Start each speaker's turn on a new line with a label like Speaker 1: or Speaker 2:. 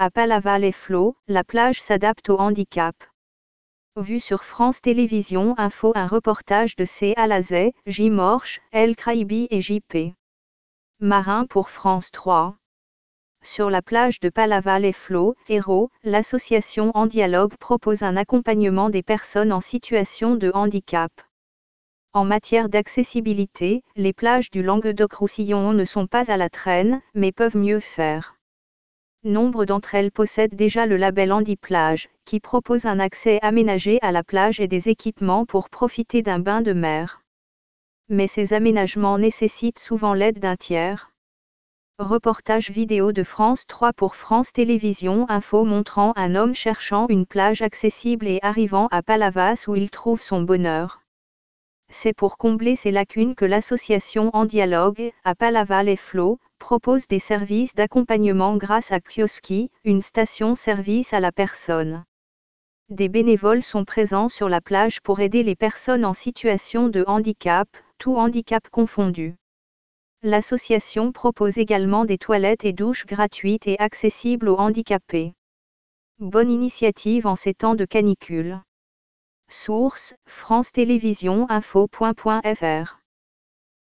Speaker 1: à Palavas-les-Flots, la plage s'adapte au handicap. Vu sur France Télévisions Info un reportage de C. Alazet, J. Morche, El Kraibi et J.P. Marin pour France 3. Sur la plage de Palavas-les-Flots, Hérault, l'association En Dialogue propose un accompagnement des personnes en situation de handicap. En matière d'accessibilité, les plages du Languedoc-Roussillon ne sont pas à la traîne, mais peuvent mieux faire. Nombre d'entre elles possèdent déjà le label Handiplage, qui propose un accès aménagé à la plage et des équipements pour profiter d'un bain de mer. Mais ces aménagements nécessitent souvent l'aide d'un tiers. Reportage vidéo de France 3 pour France Télévisions Info montrant un homme cherchant une plage accessible et arrivant à Palavas où il trouve son bonheur. C'est pour combler ces lacunes que l'association En Dialogue, à Palavas-les-Flots, propose des services d'accompagnement grâce à Kioski, une station-service à la personne. Des bénévoles sont présents sur la plage pour aider les personnes en situation de handicap, tout handicap confondu. L'association propose également des toilettes et douches gratuites et accessibles aux handicapés. Bonne initiative en ces temps de canicule. Source, France Télévisions Info.fr